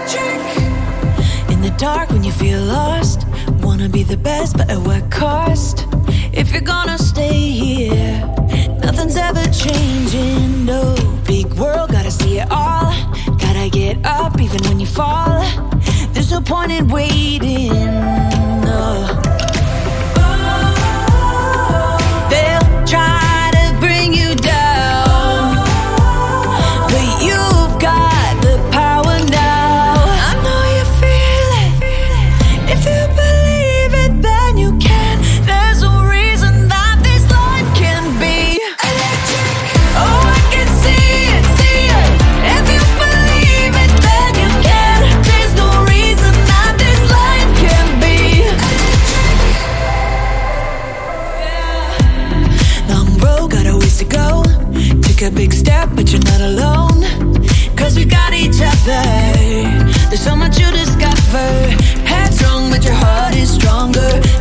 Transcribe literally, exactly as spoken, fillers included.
In the dark when you feel lost, wanna be the best but at what cost? If you're gonna stay here, nothing's ever changing, no. Big world, gotta see it all. Gotta get up even when you fall. There's no point in waiting, no. They'll try to bring you down, but you've got the power now. I know you feel it. If you believe it, then you can. There's no reason that this life can be electric. Oh, I can see it, see it. If you believe it, then you can. There's no reason that this life can be electric. Yeah. Long road, got a ways to go. Take a big step, but you're not alone. Cause we got each other. There's so much you discover. Headstrong, but your heart is stronger.